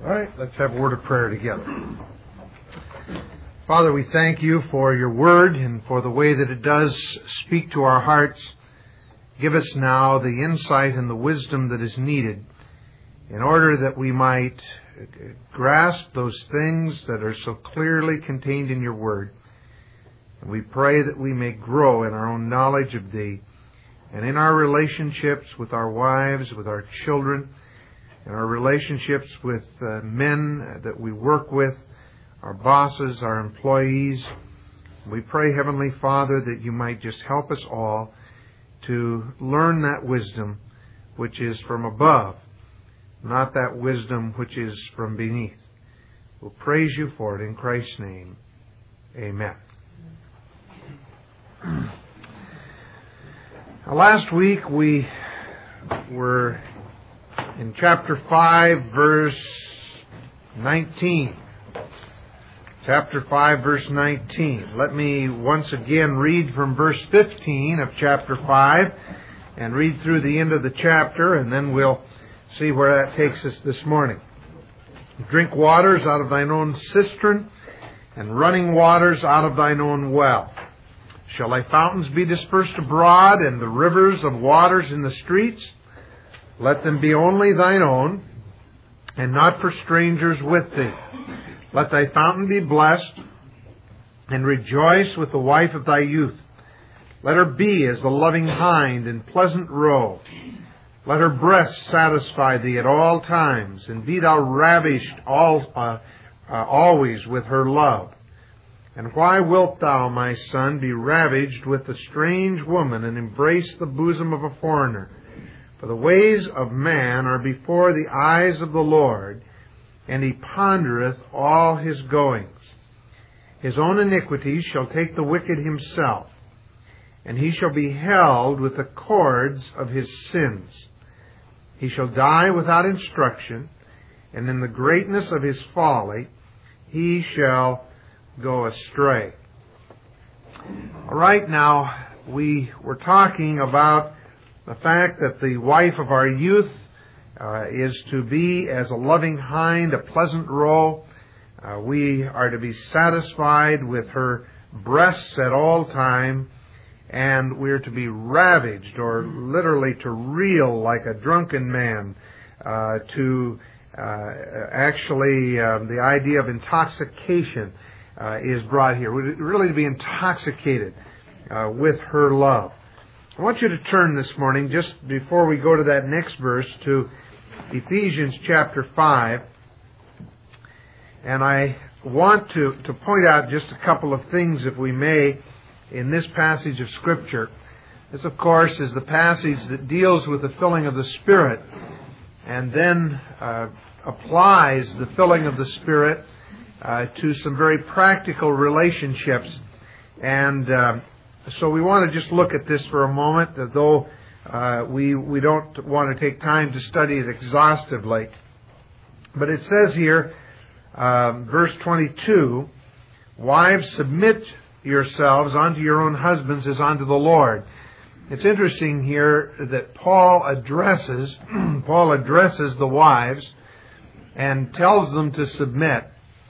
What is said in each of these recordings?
All right, let's have a word of prayer together. Father, we thank you for your word and for the way that it does speak to our hearts. Give us now the insight and the wisdom that is needed in order that we might grasp those things that are so clearly contained in your word. And we pray that we may grow in our own knowledge of thee and in our relationships with our wives, with our children, and our relationships with men that we work with, our bosses, our employees. We pray, Heavenly Father, that you might just help us all to learn that wisdom which is from above, not that wisdom which is from beneath. We'll praise you for it in Christ's name. Amen. Last week we were in chapter 5, verse 19. Chapter 5, verse 19. Let me once again read from verse 15 of chapter 5 and read through the end of the chapter, and then we'll see where that takes us this morning. Drink waters out of thine own cistern, and running waters out of thine own well. Shall thy fountains be dispersed abroad, and the rivers of waters in the streets? Let them be only thine own, and not for strangers with thee. Let thy fountain be blessed, and rejoice with the wife of thy youth. Let her be as the loving hind in pleasant roe. Let her breast satisfy thee at all times, and be thou ravished always with her love. And why wilt thou, my son, be ravaged with a strange woman, and embrace the bosom of a foreigner? For the ways of man are before the eyes of the Lord, and he pondereth all his goings. His own iniquities shall take the wicked himself, and he shall be held with the cords of his sins. He shall die without instruction, and in the greatness of his folly he shall go astray. All right, now we were talking about the fact that the wife of our youth is to be as a loving hind, a pleasant roe. We are to be satisfied with her breasts at all time, and we're to be ravaged, or literally to reel like a drunken man, the idea of intoxication is brought here. We're really to be intoxicated with her love. I want you to turn this morning, just before we go to that next verse, to Ephesians chapter 5. And I want to point out just a couple of things, if we may, in this passage of Scripture. This, of course, is the passage that deals with the filling of the Spirit, and then applies the filling of the Spirit to some very practical relationships. And so we want to just look at this for a moment, though we don't want to take time to study it exhaustively. But it says here, verse 22, wives, submit yourselves unto your own husbands as unto the Lord. It's interesting here that Paul addresses the wives and tells them to submit,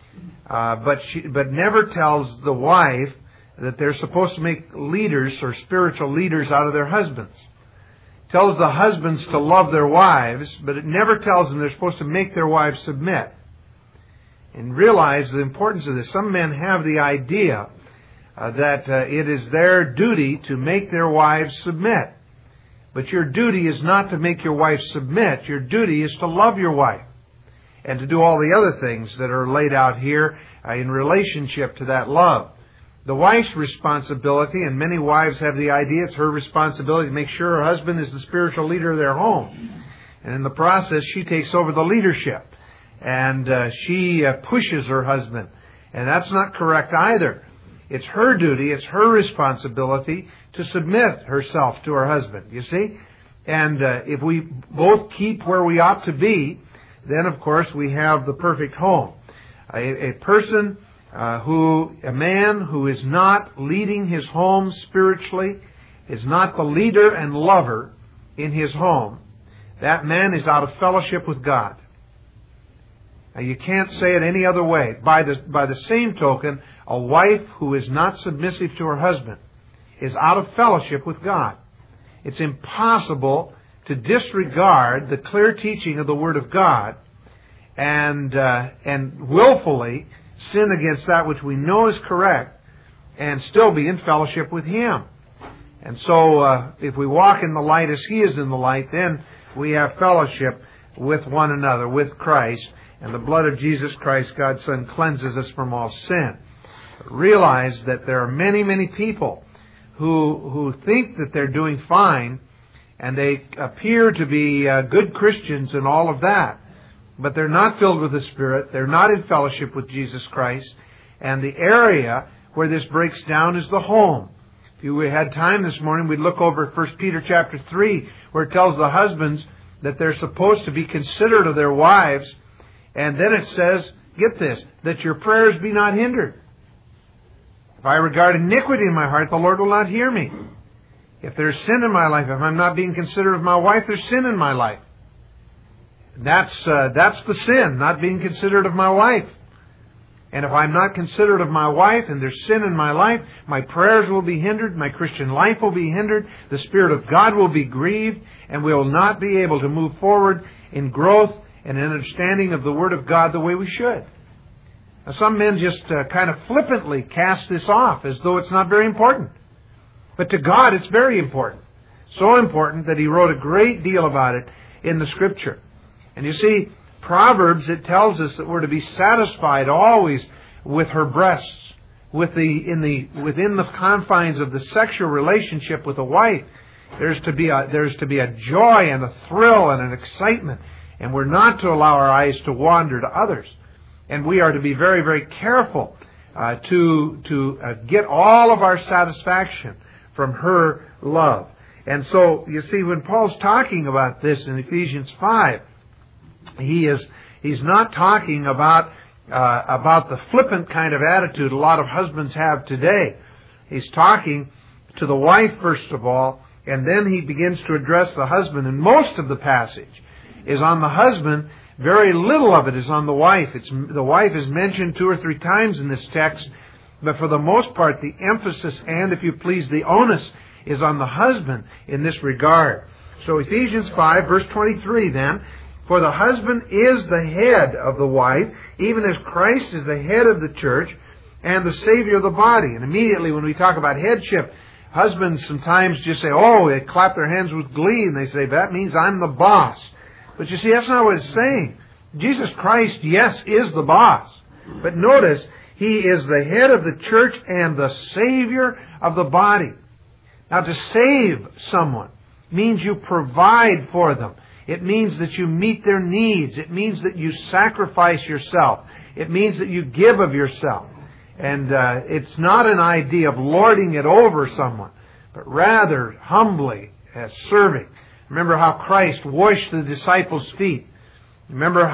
but never tells the wife that they're supposed to make leaders or spiritual leaders out of their husbands. It tells the husbands to love their wives, but it never tells them they're supposed to make their wives submit. And realize the importance of this. Some men have the idea that it is their duty to make their wives submit. But your duty is not to make your wife submit. Your duty is to love your wife and to do all the other things that are laid out here in relationship to that love. The wife's responsibility, and many wives have the idea it's her responsibility to make sure her husband is the spiritual leader of their home. And in the process, she takes over the leadership. And she pushes her husband. And that's not correct either. It's her duty, it's her responsibility to submit herself to her husband, you see? And if we both keep where we ought to be, then of course we have the perfect home. A man who is not leading his home spiritually, is not the leader and lover in his home, that man is out of fellowship with God. Now, you can't say it any other way. By the same token, a wife who is not submissive to her husband is out of fellowship with God. It's impossible to disregard the clear teaching of the Word of God and willfully sin against that which we know is correct and still be in fellowship with Him. And so, if we walk in the light as He is in the light, then we have fellowship with one another, with Christ, and the blood of Jesus Christ, God's Son, cleanses us from all sin. But realize that there are many, many people who think that they're doing fine, and they appear to be good Christians and all of that, but they're not filled with the Spirit, they're not in fellowship with Jesus Christ, and the area where this breaks down is the home. If you had time this morning, we'd look over 1 Peter chapter 3, where it tells the husbands that they're supposed to be considerate of their wives, and then it says, get this, that your prayers be not hindered. If I regard iniquity in my heart, the Lord will not hear me. If there's sin in my life, if I'm not being considerate of my wife, there's sin in my life. That's the sin, not being considerate of my wife. And if I'm not considerate of my wife and there's sin in my life, my prayers will be hindered, my Christian life will be hindered, the Spirit of God will be grieved, and we will not be able to move forward in growth and in understanding of the Word of God the way we should. Now, some men just kind of flippantly cast this off as though it's not very important. But to God, it's very important. So important that He wrote a great deal about it in the Scripture. And you see, Proverbs, it tells us that we're to be satisfied always with her breasts, within the confines of the sexual relationship with a wife. There's to be a joy and a thrill and an excitement, and we're not to allow our eyes to wander to others. And we are to be very, very careful to get all of our satisfaction from her love. And so, you see, when Paul's talking about this in Ephesians 5, he's not talking about the flippant kind of attitude a lot of husbands have today. He's talking to the wife first of all, and then he begins to address the husband. And most of the passage is on the husband. Very little of it is on the wife. The wife is mentioned 2 or 3 times in this text, but for the most part, the emphasis and, if you please, the onus is on the husband in this regard. So Ephesians 5, verse 23 then, for the husband is the head of the wife, even as Christ is the head of the church and the Savior of the body. And immediately when we talk about headship, husbands sometimes just say, oh, they clap their hands with glee, and they say, that means I'm the boss. But you see, that's not what it's saying. Jesus Christ, yes, is the boss. But notice, He is the head of the church and the Savior of the body. Now, to save someone means you provide for them. It means that you meet their needs. It means that you sacrifice yourself. It means that you give of yourself. And it's not an idea of lording it over someone, but rather humbly serving. Remember how Christ washed the disciples' feet. Remember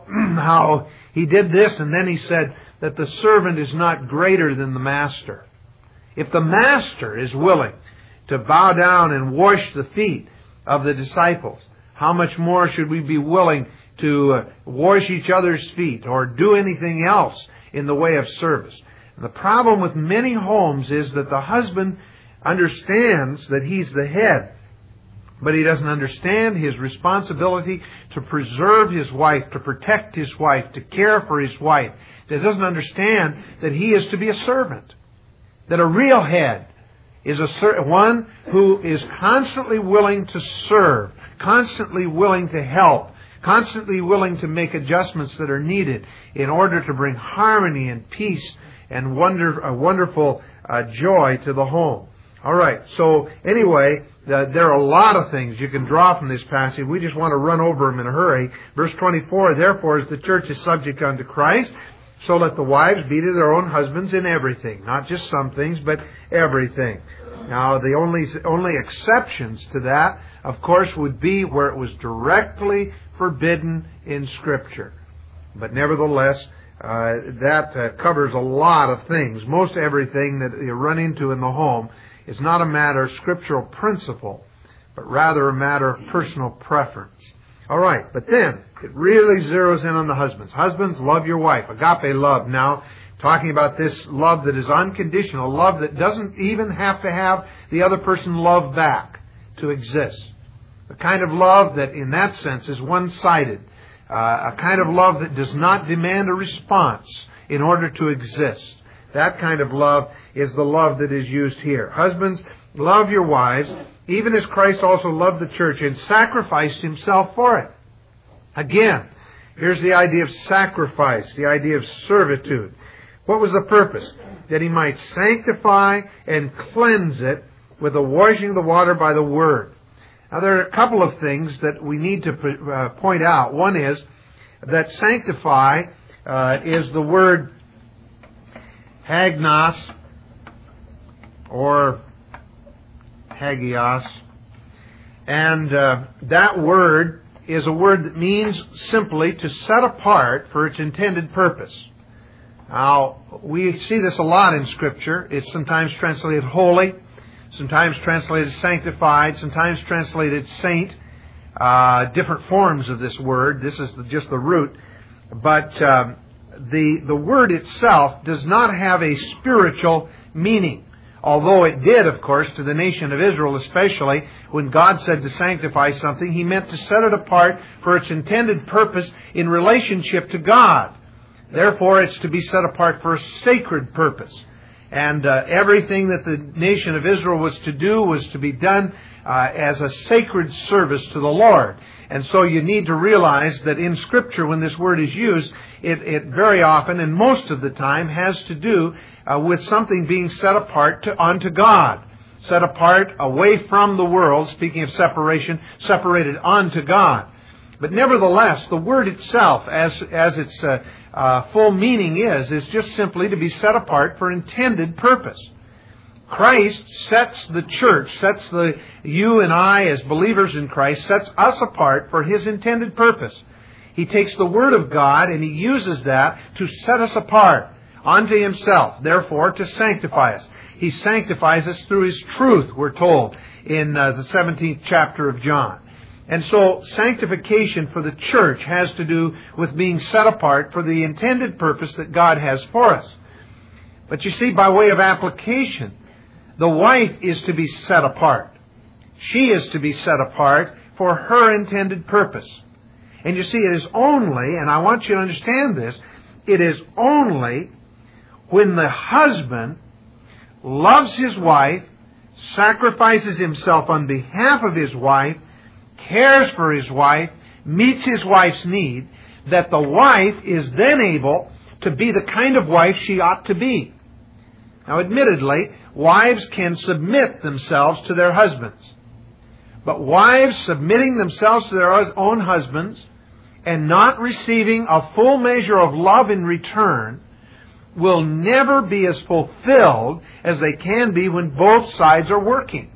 how He did this, and then He said that the servant is not greater than the master. If the master is willing to bow down and wash the feet of the disciples, how much more should we be willing to wash each other's feet or do anything else in the way of service? And the problem with many homes is that the husband understands that he's the head, but he doesn't understand his responsibility to preserve his wife, to protect his wife, to care for his wife. He doesn't understand that he is to be a servant. That a real head is one who is constantly willing to serve, constantly willing to help, constantly willing to make adjustments that are needed in order to bring harmony and peace and wonderful joy to the home. All right, so anyway, there are a lot of things you can draw from this passage. We just want to run over them in a hurry. Verse 24, therefore, as the church is subject unto Christ, so let the wives be to their own husbands in everything. Not just some things, but everything. Now, the only exceptions to that, of course, would be where it was directly forbidden in Scripture. But nevertheless, that covers a lot of things. Most everything that you run into in the home is not a matter of scriptural principle, but rather a matter of personal preference. All right, but then it really zeroes in on the husbands. Husbands, love your wife. Agape love now, talking about this love that is unconditional, love that doesn't even have to have the other person love back to exist. The kind of love that in that sense is one-sided. A kind of love that does not demand a response in order to exist. That kind of love is the love that is used here. Husbands, love your wives, even as Christ also loved the church and sacrificed Himself for it. Again, here's the idea of sacrifice, the idea of servitude. What was the purpose? That He might sanctify and cleanse it with the washing of the water by the Word. Now, there are a couple of things that we need to point out. One is that sanctify is the word hagnos or hagios. And that word is a word that means simply to set apart for its intended purpose. Now, we see this a lot in Scripture. It's sometimes translated holy, sometimes translated sanctified, sometimes translated saint. Different forms of this word. This is just the root. But the word itself does not have a spiritual meaning. Although it did, of course, to the nation of Israel especially, when God said to sanctify something, He meant to set it apart for its intended purpose in relationship to God. Therefore, it's to be set apart for a sacred purpose. And everything that the nation of Israel was to do was to be done as a sacred service to the Lord. And so you need to realize that in Scripture, when this word is used, it very often and most of the time has to do with something being set apart unto God. Set apart away from the world, speaking of separation, separated unto God. But nevertheless, the word itself, as its full meaning is just simply to be set apart for intended purpose. Christ sets the church, you and I as believers in Christ, sets us apart for His intended purpose. He takes the Word of God and He uses that to set us apart unto Himself, therefore to sanctify us. He sanctifies us through His truth, we're told in the 17th chapter of John. And so sanctification for the church has to do with being set apart for the intended purpose that God has for us. But you see, by way of application, the wife is to be set apart. She is to be set apart for her intended purpose. And you see, it is only, and I want you to understand this, it is only when the husband loves his wife, sacrifices himself on behalf of his wife, cares for his wife, meets his wife's need, that the wife is then able to be the kind of wife she ought to be. Now, admittedly, wives can submit themselves to their husbands. But wives submitting themselves to their own husbands and not receiving a full measure of love in return will never be as fulfilled as they can be when both sides are working.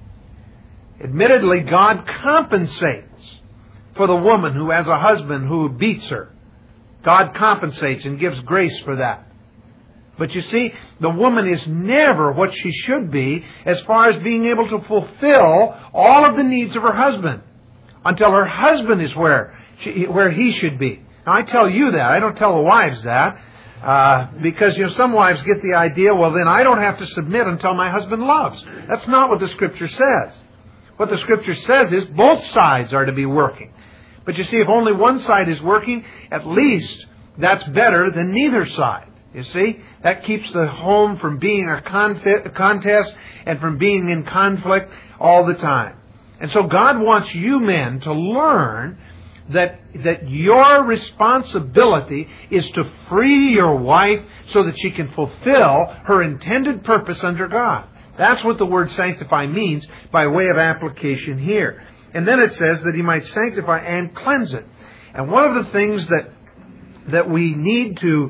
Admittedly, God compensates for the woman who has a husband who beats her. God compensates and gives grace for that. But you see, the woman is never what she should be as far as being able to fulfill all of the needs of her husband until her husband is where he should be. Now, I tell you that. I don't tell the wives that. Because, some wives get the idea, well, then I don't have to submit until my husband loves. That's not what the Scripture says. What the Scripture says is both sides are to be working. But you see, if only one side is working, at least that's better than neither side. You see? That keeps the home from being a contest and from being in conflict all the time. And so God wants you men to learn that your responsibility is to free your wife so that she can fulfill her intended purpose under God. That's what the word sanctify means by way of application here. And then it says that He might sanctify and cleanse it. And one of the things that we need to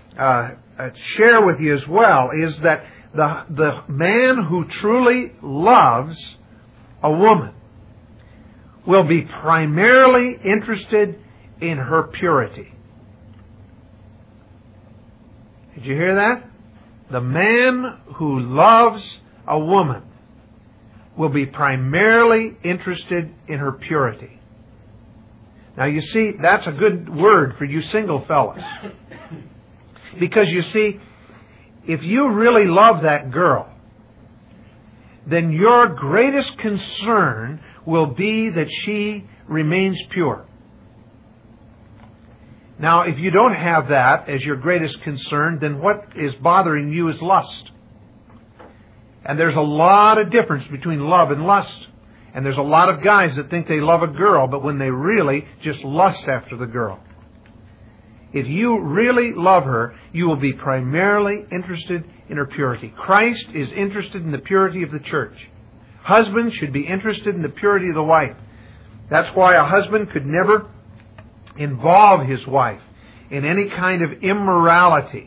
share with you as well is that the man who truly loves a woman will be primarily interested in her purity. Did you hear that? The man who loves a woman will be primarily interested in her purity. Now you see, that's a good word for you single fellas. Because you see, if you really love that girl, then your greatest concern will be that she remains pure. Now, if you don't have that as your greatest concern, then what is bothering you is lust. And there's a lot of difference between love and lust. And there's a lot of guys that think they love a girl, but when they really just lust after the girl. If you really love her, you will be primarily interested in her purity. Christ is interested in the purity of the church. Husbands should be interested in the purity of the wife. That's why a husband could never involve his wife in any kind of immorality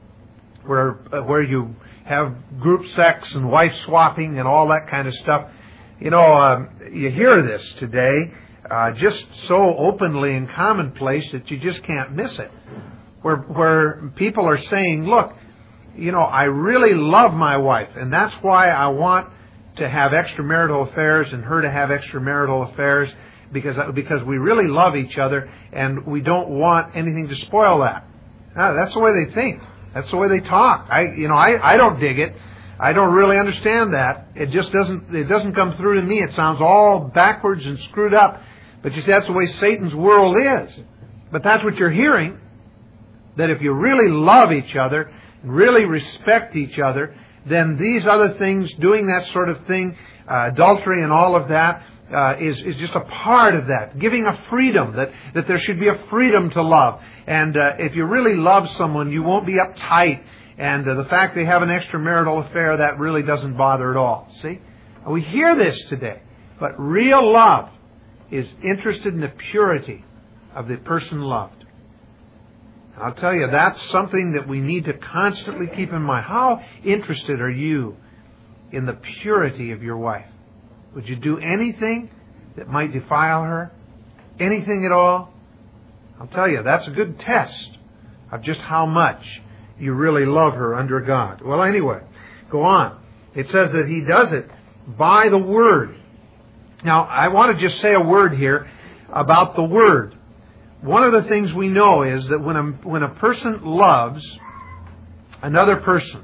where you have group sex and wife swapping and all that kind of stuff. You know, you hear this today just so openly and commonplace that you just can't miss it. Where people are saying, look, you know, I really love my wife, and that's why I want to have extramarital affairs and her to have extramarital affairs, because we really love each other and we don't want anything to spoil that. That's the way they think. That's the way they talk. I don't dig it. I don't really understand that. It doesn't come through to me. It sounds all backwards and screwed up. But you see, that's the way Satan's world is. But that's what you're hearing. That if you really love each other, really respect each other, then these other things, doing that sort of thing, adultery and all of that, is just a part of that. Giving a freedom, that there should be a freedom to love. And if you really love someone, you won't be uptight. And the fact they have an extramarital affair, that really doesn't bother at all. See? And we hear this today. But real love is interested in the purity of the person loved. I'll tell you, that's something that we need to constantly keep in mind. How interested are you in the purity of your wife? Would you do anything that might defile her? Anything at all? I'll tell you, that's a good test of just how much you really love her under God. Well, anyway, go on. It says that He does it by the Word. Now, I want to just say a word here about the Word. One of the things we know is that when a person loves another person,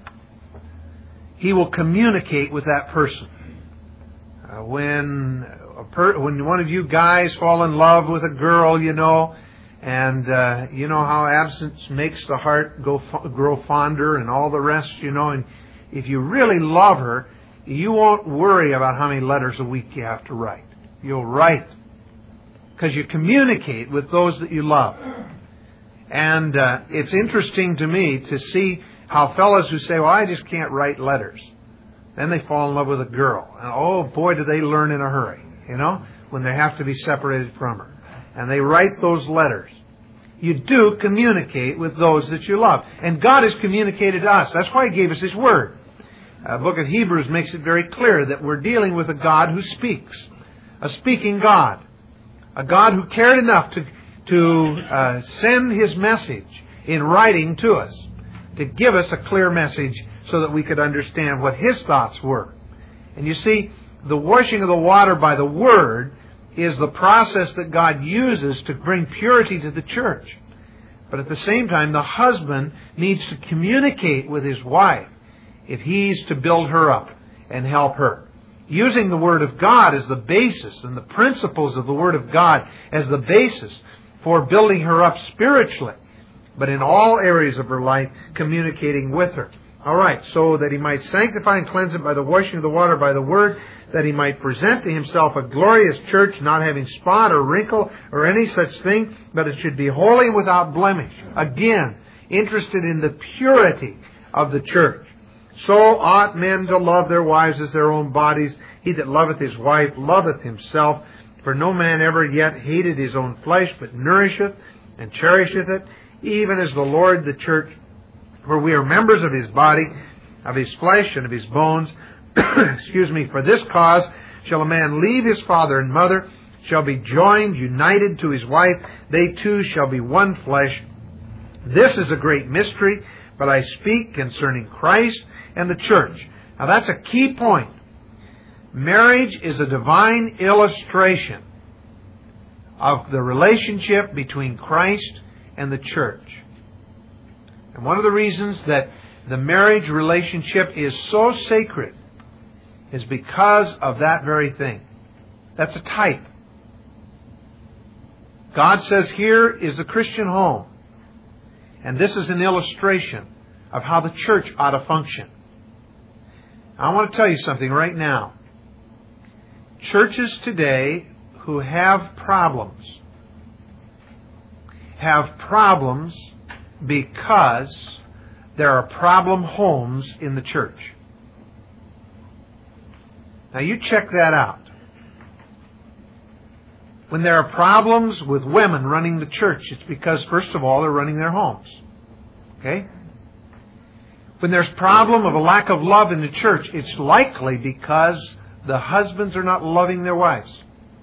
he will communicate with that person. When one of you guys fall in love with a girl, you know, and you know how absence makes the heart grow fonder and all the rest, you know, and if you really love her, you won't worry about how many letters a week you have to write. You'll write. Because you communicate with those that you love. And it's interesting to me to see how fellows who say, well, I just can't write letters. Then they fall in love with a girl. And oh boy, do they learn in a hurry, you know, when they have to be separated from her. And they write those letters. You do communicate with those that you love. And God has communicated to us. That's why He gave us His Word. The book of Hebrews makes it very clear that we're dealing with a God who speaks. A speaking God. A God who cared enough to send His message in writing to us, to give us a clear message so that we could understand what His thoughts were. And you see, the washing of the water by the Word is the process that God uses to bring purity to the church. But at the same time, the husband needs to communicate with his wife if he's to build her up and help her. Using the Word of God as the basis and the principles of the Word of God as the basis for building her up spiritually, but in all areas of her life, communicating with her. All right, so that He might sanctify and cleanse it by the washing of the water by the Word, that He might present to Himself a glorious church, not having spot or wrinkle or any such thing, but it should be holy and without blemish. Again, interested in the purity of the church. So ought men to love their wives as their own bodies. He that loveth his wife loveth himself. For no man ever yet hated his own flesh, but nourisheth and cherisheth it, even as the Lord the church. For we are members of His body, of His flesh, and of His bones. Excuse me. For this cause shall a man leave his father and mother, shall be joined, united to his wife. They two shall be one flesh. This is a great mystery, but I speak concerning Christ and the church. Now that's a key point. Marriage is a divine illustration of the relationship between Christ and the church. And one of the reasons that the marriage relationship is so sacred is because of that very thing. That's a type. God says here is the Christian home. And this is an illustration of how the church ought to function. I want to tell you something right now. Churches today who have problems because there are problem homes in the church. Now you check that out. When there are problems with women running the church, it's because, first of all, they're running their homes. Okay? When there's problem of a lack of love in the church, it's likely because the husbands are not loving their wives.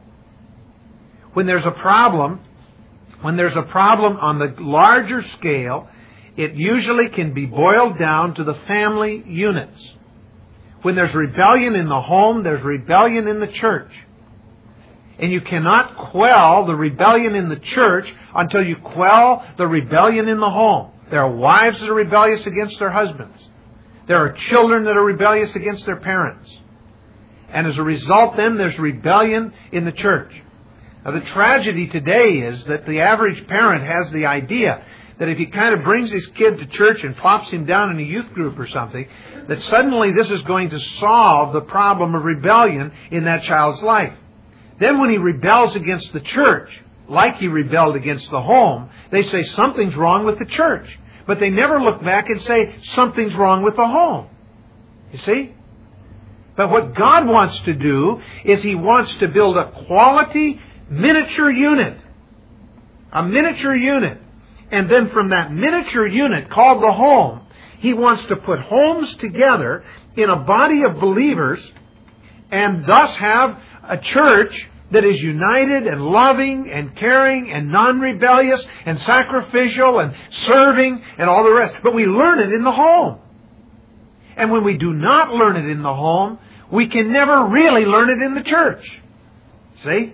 When there's a problem on the larger scale, it usually can be boiled down to the family units. When there's rebellion in the home, there's rebellion in the church. And you cannot quell the rebellion in the church until you quell the rebellion in the home. There are wives that are rebellious against their husbands. There are children that are rebellious against their parents. And as a result, then, there's rebellion in the church. Now, the tragedy today is that the average parent has the idea that if he kind of brings his kid to church and plops him down in a youth group or something, that suddenly this is going to solve the problem of rebellion in that child's life. Then when he rebels against the church, like he rebelled against the home, they say something's wrong with the church. But they never look back and say something's wrong with the home. You see? But what God wants to do is He wants to build a quality miniature unit. A miniature unit. And then from that miniature unit called the home, He wants to put homes together in a body of believers and thus have a church that is united and loving and caring and non-rebellious and sacrificial and serving and all the rest. But we learn it in the home. And when we do not learn it in the home, we can never really learn it in the church. See?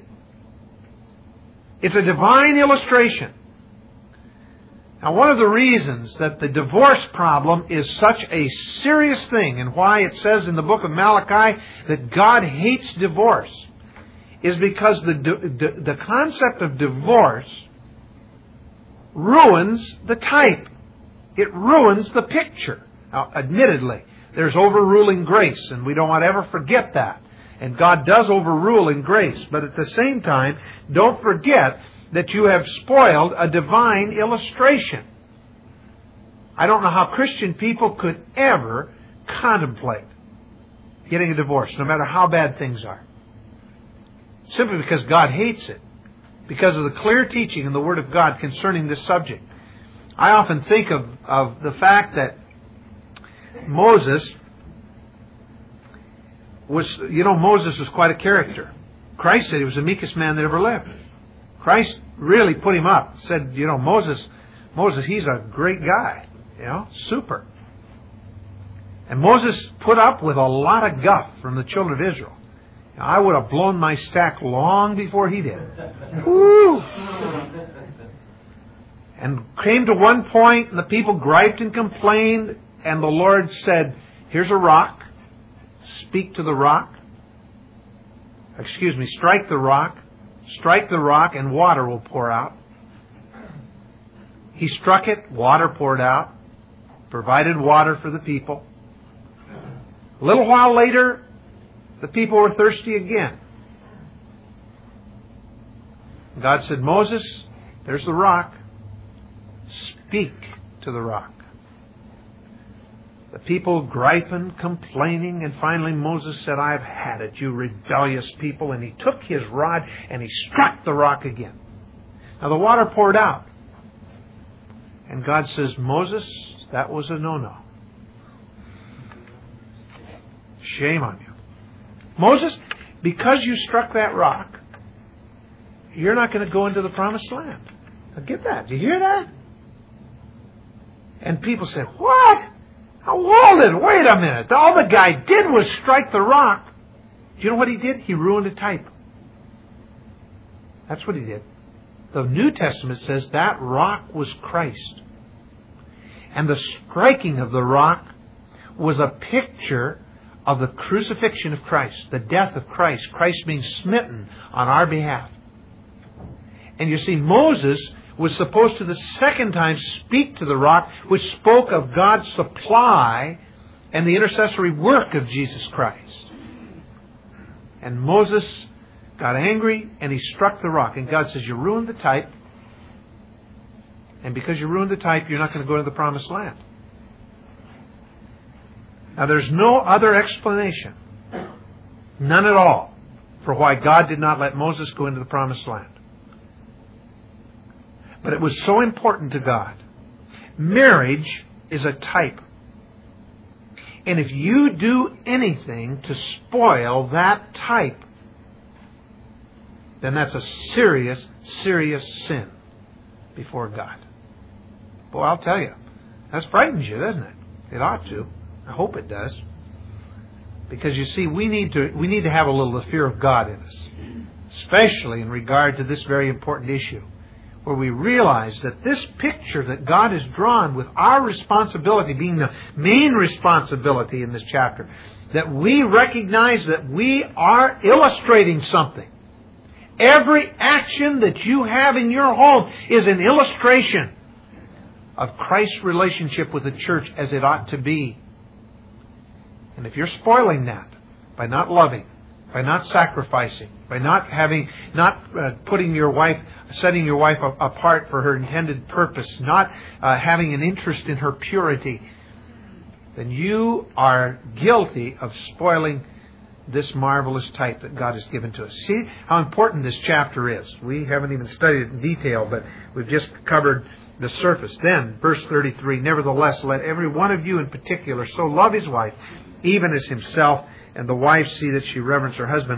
It's a divine illustration. Now, one of the reasons that the divorce problem is such a serious thing and why it says in the book of Malachi that God hates divorce is because the concept of divorce ruins the type. It ruins the picture. Now, admittedly, there's overruling grace, and we don't want to ever forget that. And God does overrule in grace. But at the same time, don't forget that you have spoiled a divine illustration. I don't know how Christian people could ever contemplate getting a divorce, no matter how bad things are. Simply because God hates it. Because of the clear teaching in the Word of God concerning this subject. I often think of the fact that Moses was quite a character. Christ said he was the meekest man that ever lived. Christ really put him up. Said, Moses, he's a great guy. Super. And Moses put up with a lot of guff from the children of Israel. I would have blown my stack long before he did. Woo! And came to one point, and the people griped and complained, and the Lord said, here's a rock. Speak to the rock. Strike the rock. Strike the rock, and water will pour out. He struck it, water poured out, provided water for the people. A little while later, the people were thirsty again. God said, Moses, there's the rock. Speak to the rock. The people griping, complaining, and finally Moses said, I've had it, you rebellious people. And he took his rod and he struck the rock again. Now the water poured out. And God says, Moses, that was a no-no. Shame on you. Moses, because you struck that rock, you're not going to go into the promised land. Now get that. Do you hear that? And people said, what? Now hold it. Wait a minute. All the guy did was strike the rock. Do you know what he did? He ruined a type. That's what he did. The New Testament says that rock was Christ. And the striking of the rock was a picture of the crucifixion of Christ, the death of Christ, Christ being smitten on our behalf. And you see, Moses was supposed to the second time speak to the rock, which spoke of God's supply and the intercessory work of Jesus Christ. And Moses got angry and he struck the rock. And God says, you ruined the type. And because you ruined the type, you're not going to go to the promised land. Now there's no other explanation, none at all, for why God did not let Moses go into the promised land. But it was so important to God. Marriage is a type. And if you do anything to spoil that type, then that's a serious, serious sin before God. Boy, I'll tell you, that frightens you, doesn't it? It ought to. I hope it does. Because you see, we need to have a little of the fear of God in us, especially in regard to this very important issue, where we realize that this picture that God has drawn with our responsibility being the main responsibility in this chapter, that we recognize that we are illustrating something. Every action that you have in your home is an illustration of Christ's relationship with the church as it ought to be. And if you're spoiling that by not loving, by not sacrificing, by not putting your wife, setting your wife apart for her intended purpose, not having an interest in her purity, then you are guilty of spoiling this marvelous type that God has given to us. See how important this chapter is. We haven't even studied it in detail, but we've just covered the surface. Then, verse 33, nevertheless, let every one of you in particular so love his wife, even as himself, and the wife see that she reverence her husband.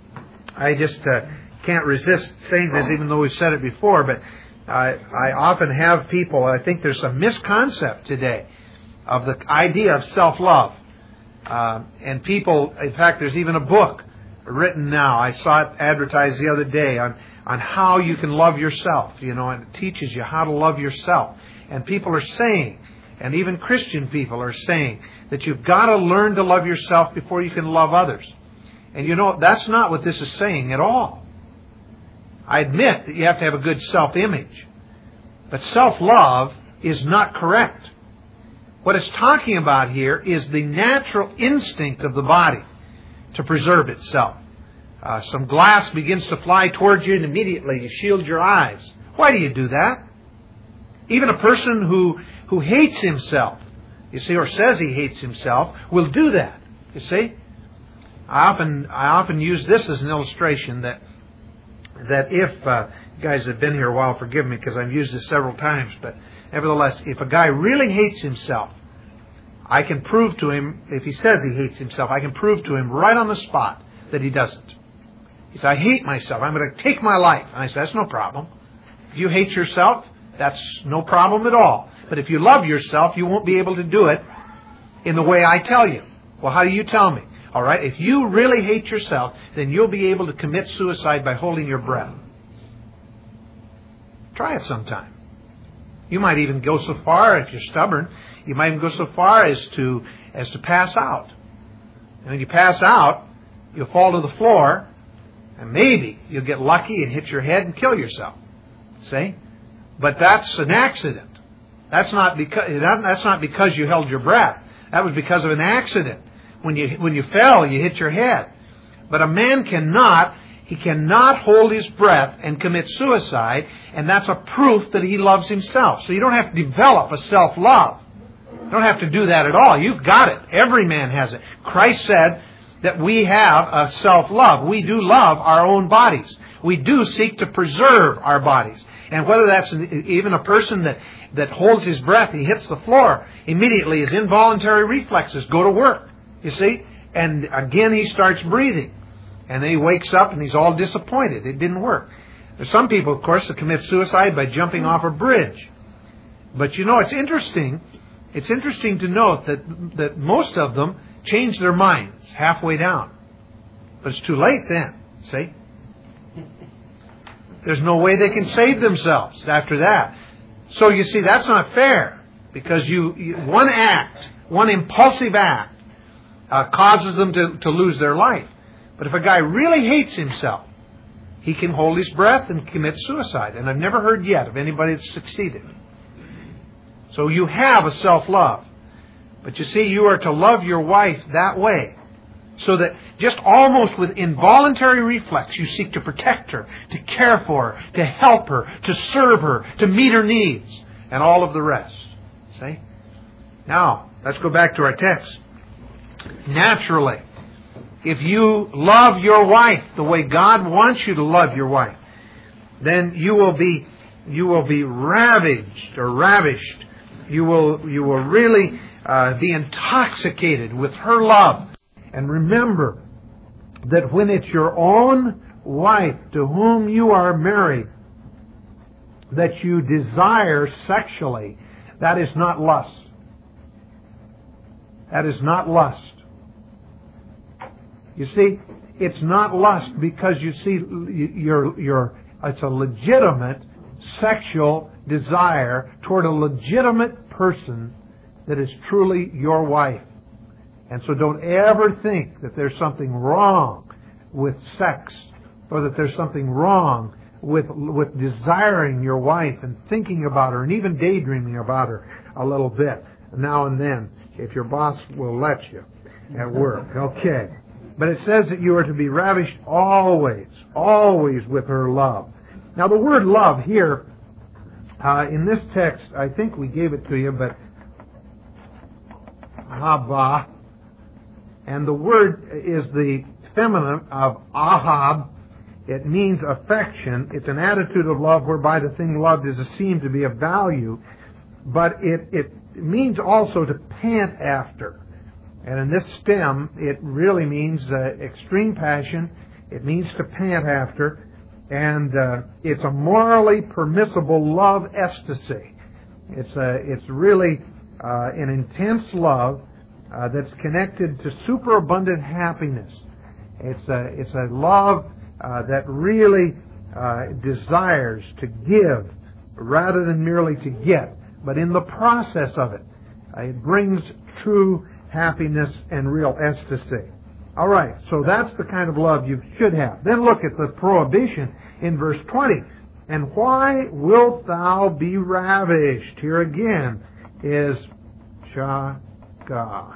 I just can't resist saying this, even though we've said it before, but I often have people, I think there's a misconcept today of the idea of self-love. And people, in fact, there's even a book written now. I saw it advertised the other day on how you can love yourself, and it teaches you how to love yourself. And people are saying, and even Christian people are saying, that you've got to learn to love yourself before you can love others. And that's not what this is saying at all. I admit that you have to have a good self-image. But self-love is not correct. What it's talking about here is the natural instinct of the body to preserve itself. Some glass begins to fly towards you and immediately you shield your eyes. Why do you do that? Even a person who hates himself, you see, or says he hates himself, will do that. You see? I often use this as an illustration that if, you guys have been here a while, forgive me because I've used this several times, but nevertheless, if a guy really hates himself, I can prove to him, if he says he hates himself, I can prove to him right on the spot that he doesn't. He says, I hate myself. I'm going to take my life. And I say, that's no problem. If you hate yourself, that's no problem at all. But if you love yourself, you won't be able to do it in the way I tell you. Well, how do you tell me? All right, if you really hate yourself, then you'll be able to commit suicide by holding your breath. Try it sometime. You might even go so far, if you're stubborn, you might even go so far as to pass out. And when you pass out, you'll fall to the floor, and maybe you'll get lucky and hit your head and kill yourself. See? But that's an accident. That's not because you held your breath. That was because of an accident. When you fell, you hit your head. But a man cannot hold his breath and commit suicide, and that's a proof that he loves himself. So you don't have to develop a self-love. You don't have to do that at all. You've got it. Every man has it. Christ said that we have a self-love. We do love our own bodies. We do seek to preserve our bodies. And whether that's even a person that holds his breath, he hits the floor, immediately his involuntary reflexes go to work. You see? And again he starts breathing. And then he wakes up and he's all disappointed. It didn't work. There's some people, of course, that commit suicide by jumping off a bridge. But it's interesting. It's interesting to note that most of them change their minds halfway down. But it's too late then. See? There's no way they can save themselves after that. So you see, that's not fair, because one act, one impulsive act, causes them to lose their life. But if a guy really hates himself, he can hold his breath and commit suicide. And I've never heard yet of anybody that's succeeded. So you have a self-love. But you see, you are to love your wife that way. So that just almost with involuntary reflex, you seek to protect her, to care for her, to help her, to serve her, to meet her needs, and all of the rest. See? Now, let's go back to our text. Naturally, if you love your wife the way God wants you to love your wife, then you will be ravaged or ravished. You will really be intoxicated with her love. And remember that when it's your own wife to whom you are married that you desire sexually, that is not lust. That is not lust. You see, it's not lust because you see, it's a legitimate sexual desire toward a legitimate person that is truly your wife. And so don't ever think that there's something wrong with sex, or that there's something wrong with desiring your wife and thinking about her and even daydreaming about her a little bit now and then, if your boss will let you at work. Okay. But it says that you are to be ravished always, always with her love. Now the word love here, in this text, I think we gave it to you, but haba, and the word is the feminine of ahab. It means affection. It's an attitude of love whereby the thing loved is esteemed to be of value, but it means also to pant after. And in this stem, it really means extreme passion. It means to pant after. And it's a morally permissible love ecstasy. It's really an intense love that's connected to superabundant happiness. It's a love that really desires to give rather than merely to get. But in the process of it, it brings true happiness and real ecstasy. All right, so that's the kind of love you should have. Then look at the prohibition in verse 20. And why wilt thou be ravished? Here again is shaga.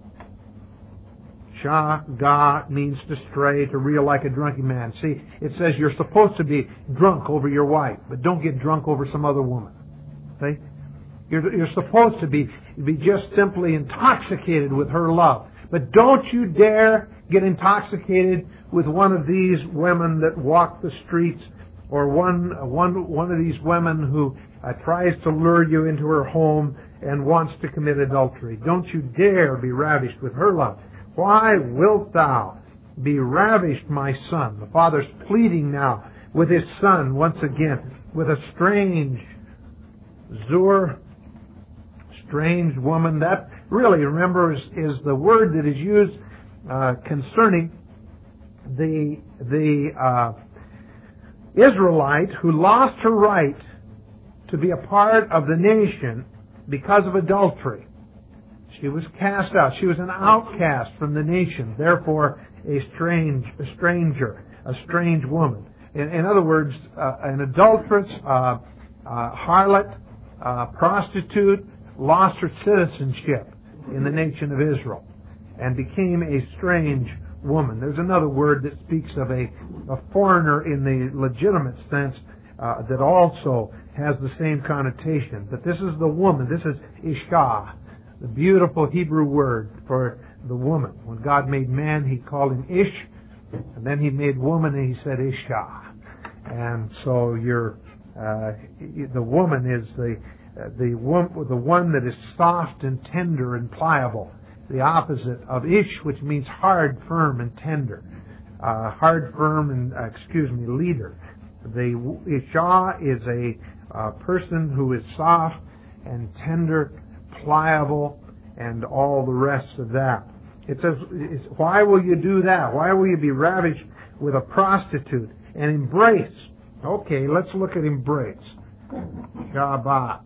Shaga means to stray, to reel like a drunken man. See, it says you're supposed to be drunk over your wife, but don't get drunk over some other woman. See? You're supposed to be just simply intoxicated with her love. But don't you dare get intoxicated with one of these women that walk the streets, or one of these women who tries to lure you into her home and wants to commit adultery. Don't you dare be ravished with her love. Why wilt thou be ravished, my son? The father's pleading now with his son once again, with a strange woman. That really, remember, is the word that is used concerning the Israelite who lost her right to be a part of the nation because of adultery. She was cast out. She was an outcast from the nation. Therefore, a stranger, a strange woman. In other words, an adulteress, harlot, prostitute, lost her citizenship in the nation of Israel and became a strange woman. There's another word that speaks of a foreigner in the legitimate sense that also has the same connotation. But this is the woman. This is Ishah, the beautiful Hebrew word for the woman. When God made man, He called him Ish, and then He made woman and He said Ishah. And so the woman is the one that is soft and tender and pliable. The opposite of Ish, which means hard, firm, and tender. Hard, firm, and leader. The Ishah is a person who is soft and tender, pliable, and all the rest of that. It says, why will you do that? Why will you be ravished with a prostitute and embrace Okay, let's look at embrace. Shabak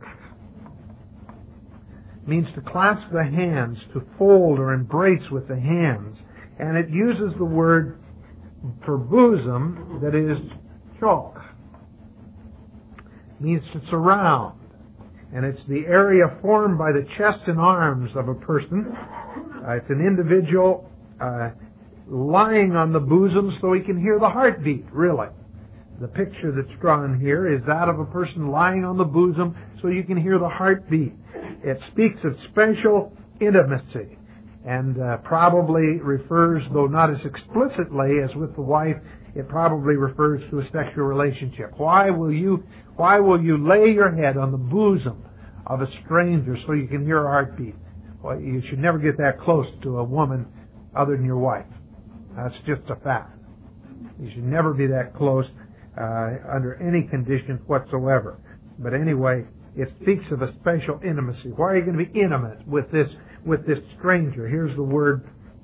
means to clasp the hands, to fold or embrace with the hands. And it uses the word for bosom that is chok. Means to surround. And it's the area formed by the chest and arms of a person. It's an individual lying on the bosom so he can hear the heartbeat, really. The picture that's drawn here is that of a person lying on the bosom so you can hear the heartbeat. It speaks of special intimacy and probably refers, though not as explicitly as with the wife, it probably refers to a sexual relationship. Why will you lay your head on the bosom of a stranger so you can hear her heartbeat? Well, you should never get that close to a woman other than your wife. That's just a fact. You should never be that close under any conditions whatsoever. But anyway, it speaks of a special intimacy. Why are you going to be intimate with this stranger? Here's the word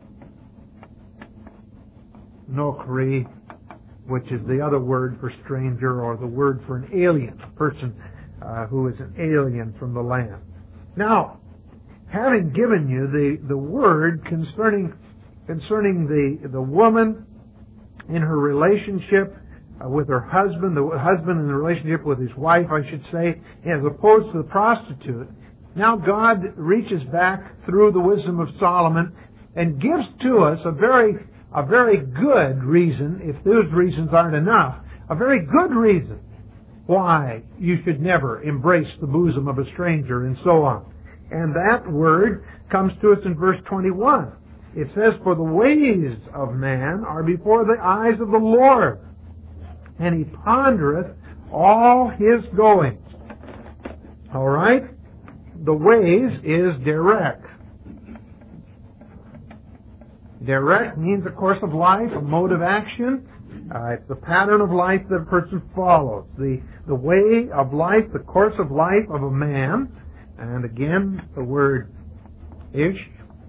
nokri, which is the other word for stranger, or the word for an alien, a person who is an alien from the land. Now, having given you the word concerning the woman in her relationship with her husband, the husband in the relationship with his wife, I should say, as opposed to the prostitute, now God reaches back through the wisdom of Solomon and gives to us a very good reason, if those reasons aren't enough, a very good reason why you should never embrace the bosom of a stranger and so on. And that word comes to us in verse 21. It says, "For the ways of man are before the eyes of the Lord, and He pondereth all His goings." All right? The ways is direct. Direct means a course of life, a mode of action. It's the pattern of life that a person follows. The way of life, the course of life of a man. And again, the word ish.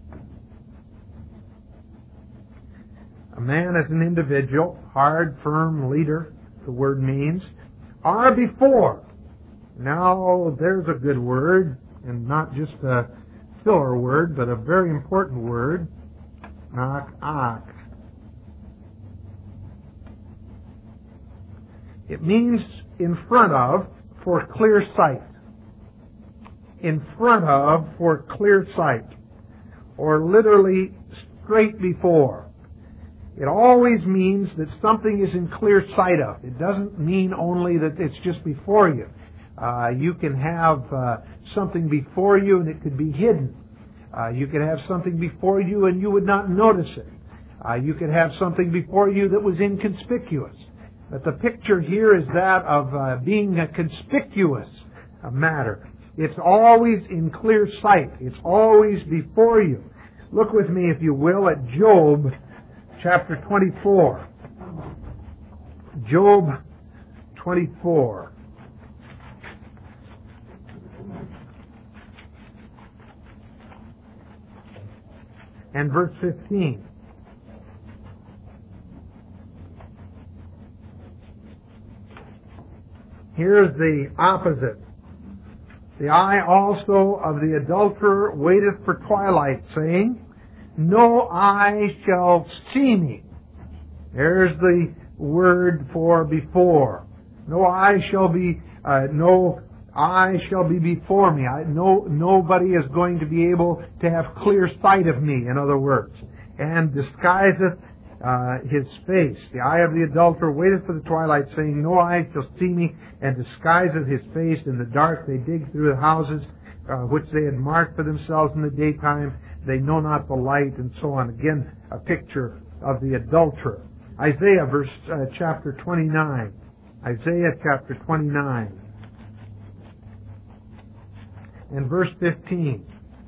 A man as an individual, hard, firm leader, the word means, are before. Now, there's a good word, and not just a filler word, but a very important word. Nak-ak. It means in front of, for clear sight. In front of, for clear sight. Or literally, straight before. It always means that something is in clear sight of. It doesn't mean only that it's just before you. You can have something before you and it could be hidden. You could have something before you and you would not notice it. You could have something before you that was inconspicuous. But the picture here is that of being a conspicuous matter. It's always in clear sight. It's always before you. Look with me, if you will, at Job chapter 24. Job 24. And verse 15. Here's the opposite. The eye also of the adulterer waiteth for twilight, saying, "No eye shall see me." There's the word for before. No eye shall be before me. Nobody is going to be able to have clear sight of me, in other words. And disguiseth his face. The eye of the adulterer waiteth for the twilight, saying, "No eye shall see me," and disguiseth his face. In the dark they dig through the houses which they had marked for themselves in the daytime. They know not the light, and so on. Again, a picture of the adulterer. Isaiah chapter 29. Isaiah chapter 29. And verse 15.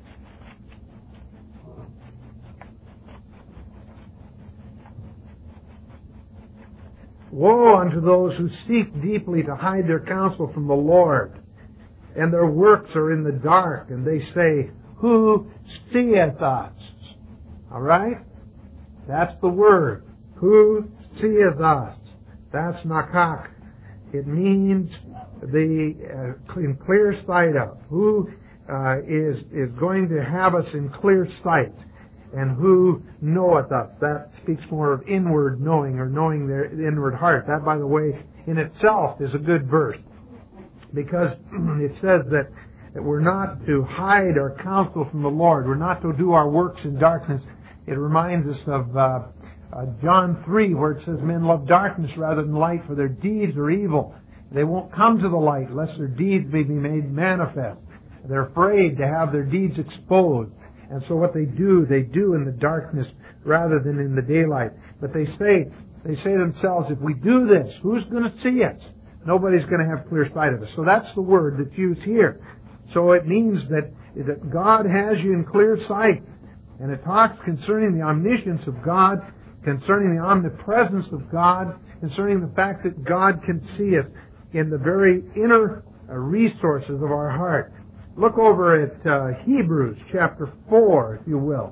Woe unto those who seek deeply to hide their counsel from the Lord, and their works are in the dark, and they say, "Who seeth us?" All right? That's the word. Who seeth us? That's nakak. It means in clear sight of. Who is going to have us in clear sight, and who knoweth us. That speaks more of inward knowing, or knowing their inward heart. That, by the way, in itself is a good verse, because it says that we're not to hide our counsel from the Lord. We're not to do our works in darkness. It reminds us of John 3, where it says, men love darkness rather than light, for their deeds are evil. They won't come to the light lest their deeds may be made manifest. They're afraid to have their deeds exposed. And so what they do in the darkness rather than in the daylight. But they say to themselves, if we do this, who's going to see us? Nobody's going to have clear sight of us. So that's the word that's used here. So it means that God has you in clear sight. And it talks concerning the omniscience of God, concerning the omnipresence of God, concerning the fact that God can see us in the very inner resources of our heart. Look over at Hebrews chapter 4, if you will.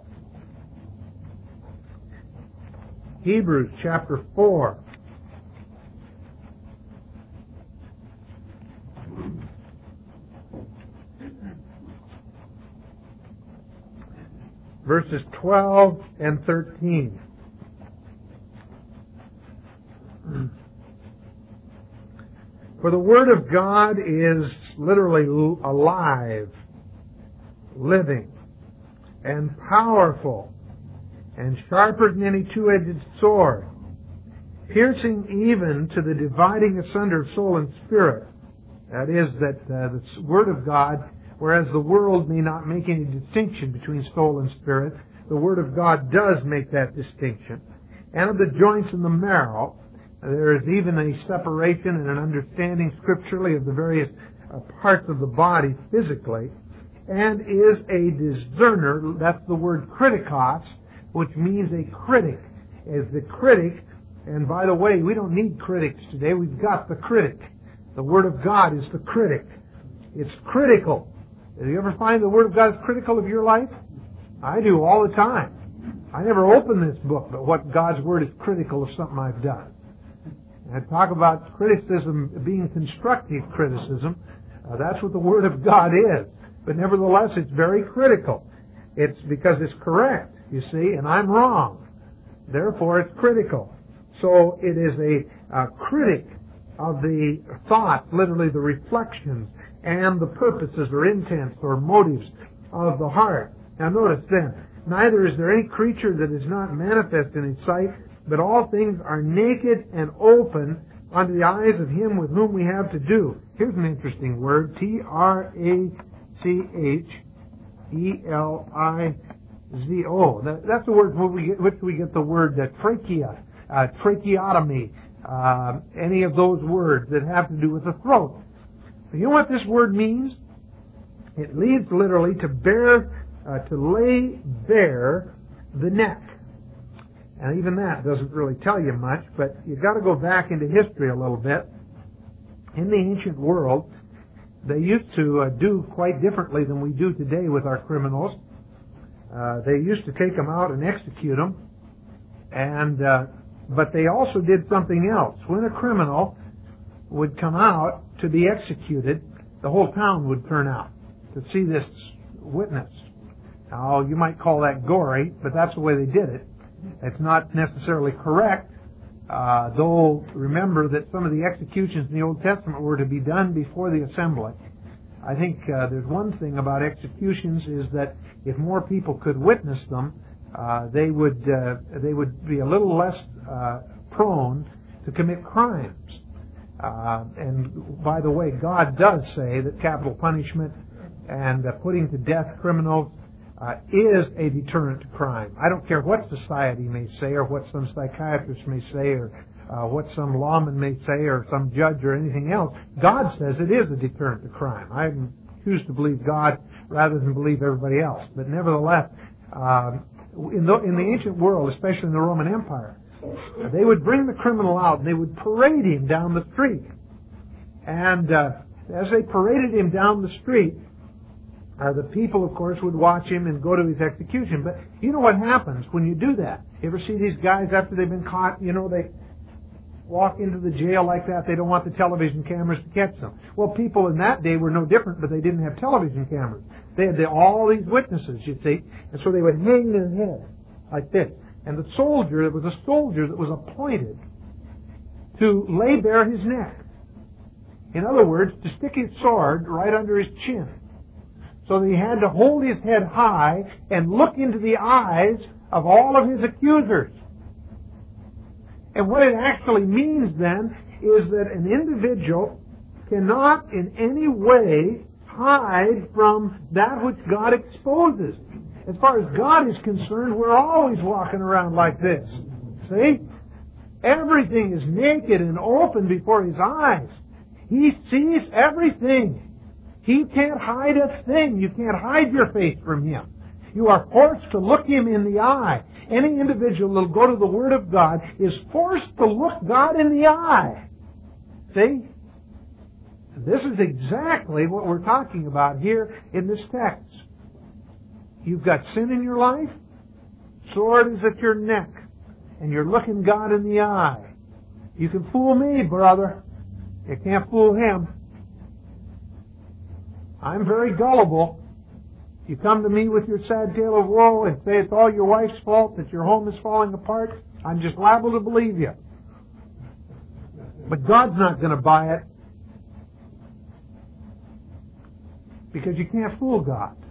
Hebrews chapter 4. Verses 12 and 13. For the Word of God is literally alive, living, and powerful, and sharper than any two-edged sword, piercing even to the dividing asunder of soul and spirit. That is, that the Word of God, whereas the world may not make any distinction between soul and spirit, the Word of God does make that distinction. And of the joints and the marrow, there is even a separation and an understanding scripturally of the various parts of the body physically, and is a discerner. That's the word kritikos, which means a critic. Is the critic, and by the way, we don't need critics today. We've got the critic. The Word of God is the critic. It's critical. Do you ever find the Word of God is critical of your life? I do all the time. I never open this book, but what God's Word is critical of something I've done. I talk about criticism being constructive criticism. That's what the Word of God is. But nevertheless, it's very critical. It's because it's correct, you see, and I'm wrong. Therefore, it's critical. So it is a critic of the thoughts, literally the reflections, and the purposes or intents or motives of the heart. Now notice then, neither is there any creature that is not manifest in His sight, but all things are naked and open unto the eyes of Him with whom we have to do. Here's an interesting word, T-R-A-C-H-E-L-I-Z-O. That's the word which we get the word trachea, tracheotomy, any of those words that have to do with the throat. You know what this word means? It means literally to lay bare the neck. And even that doesn't really tell you much, but you've got to go back into history a little bit. In the ancient world, they used to do quite differently than we do today with our criminals. They used to take them out and execute them, but they also did something else. When a criminal would come out to be executed, the whole town would turn out to see this witness. Now, you might call that gory, but that's the way they did it. It's not necessarily correct, though remember that some of the executions in the Old Testament were to be done before the assembly. I think there's one thing about executions is that if more people could witness them, they would be a little less prone to commit crimes. And by the way, God does say that capital punishment and putting to death criminals is a deterrent to crime. I don't care what society may say, or what some psychiatrist may say, or what some lawman may say, or some judge or anything else. God says it is a deterrent to crime. I choose to believe God rather than believe everybody else. But nevertheless, in the ancient world, especially in the Roman Empire, they would bring the criminal out and they would parade him down the street. And as they paraded him down the street, the people, of course, would watch him and go to his execution. But you know what happens when you do that? You ever see these guys after they've been caught? You know, walk into the jail like that. They don't want the television cameras to catch them. Well, people in that day were no different, but they didn't have television cameras. They had all these witnesses, you see, and so they would hang their head like this. And the soldier, it was a soldier that was appointed to lay bare his neck. In other words, to stick his sword right under his chin. So that he had to hold his head high and look into the eyes of all of his accusers. And what it actually means then is that an individual cannot in any way hide from that which God exposes. As far as God is concerned, we're always walking around like this. See? Everything is naked and open before His eyes. He sees everything. He can't hide a thing. You can't hide your face from Him. You are forced to look Him in the eye. Any individual that will go to the Word of God is forced to look God in the eye. See? This is exactly what we're talking about here in this text. You've got sin in your life, sword is at your neck, and you're looking God in the eye. You can fool me, brother. You can't fool Him. I'm very gullible. You come to me with your sad tale of woe and say it's all your wife's fault, that your home is falling apart, I'm just liable to believe you. But God's not going to buy it. Because you can't fool God.